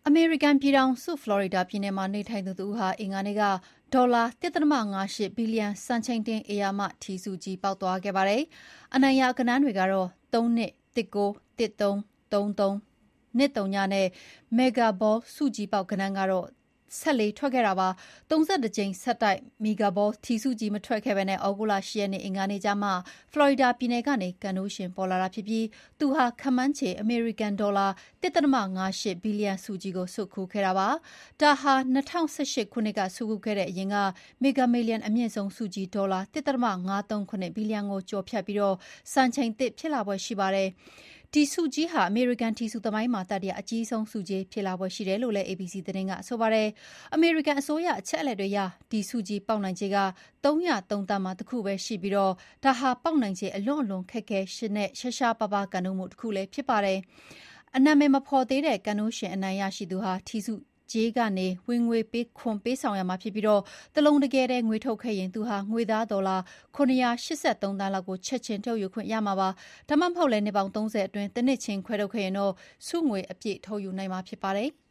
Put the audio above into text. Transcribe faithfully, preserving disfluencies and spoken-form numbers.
အမေရိကန်ပြည်ထောင်စုဖလော်ရီဒါပြည်နယ်မှာနေထိုင်သူတဦးဟာအင်္ဂါနေ့ကဒေါ်လာ တစ်ဒသမငါးရှစ်ဘီလီယံစံချိန်တင်ဧရာမထီစုကြီးပေါက်သွားခဲ့ပါတယ်။အနိုင်ရဂဏန်းတွေကတော့သုံးနှစ် တစ်ကိုး တစ်သုံး သုံးသုံး နှစ်သုညနဲ့ Mega Ball ဆုကြီးပေါက်ဂဏန်းကတော့ဆယ့်လေး ထွက်ခဲ့တာပါ။သုံးဆယ့်တစ်ကြိမ်ဆက်တိုက် Mega Ball ထီစုကြီးမထွက်ခဲ့ဘဲသြဂုတ်လ ၈ ရက်နေ့အင်္ဂါနေ့ကျမှဖလော်ရီဒါပြည်နယ်ကနေကံနိုးရှင်ပေါ်လာတာဖြစ်ပြီးသူဟာခန့်မှန်းခြေအမေရိကန်ဒေါ်လာ တစ်ဒသမငါးရှစ်ဘီလီယံဆုကြီးကိုဆွတ်ခူးခဲ့တာပါ။ဒါဟာ၂၀၁၈ ခုနှစ်ကဆွတ်ခူးခဲ့တဲ့အရင်က Mega Million အမြင့်ဆုံးဆုကြီးဒေါ်လာ တစ်ဒသမငါးသုံးခုဘီလီယံကိုကျော်ဖြတ်ပြီးစံချိန်သစ်ဖြစ်လာဖွယ်ရှိပါတယ်။ဒီဆုကြီးဟာအမေရိကန်ထီစုသမိုင်းမှာတတိယအကြီးဆုံးဆုကြေးဖြစ်လာဖွယ်ရှိတယ်လို့လည်း အေဘီစီ သတင်းကဆိုပါတယ်။အမေရိကန်အစိုးရအချက်အလက်တွေအရဒီဆုကြီးပေါက်နိုင်ခြေကသုံးရာသုံးသန်းမှာတစ်ခုပဲရှိပြီးဒါဟာပေါက်နိုင်ခြေအလွန်အလွန်ခက်ခဲနဲ့ရှားရှားပါးပါးကံနိုးမှုတစ်ခုလည်းဖြစ်ပါတယ်။အနာမည်မဖော်သေးတဲ့ကံနိုးရှင်အနိုင်ရရှိသူဟာထီစုကြေးကနေဝင်ငွေပေးခွန်ပေးဆောင်ရမှာဖြစ်ပြီးတလုံးတကယ်တည်းငွေထုတ်ခဲ့ရင်သူဟာငွေသားဒေါ်လာခုနှစ်ရာ၈၃သန်းလောက်ကိုချက်ချင်းထုတ်ယူခွင့်ရမှာပါ။ဒါမှမဟုတ်လည်းနှစ်ပေါင်းသုံးဆယ်အတွင်းတစ်နှစ်ချင်းခွဲထုတ်ခဲ့ရင်တော့ဆုငွေအပြည့်ထုတ်ယူနိုင်မှာဖြစ်ပါတယ်။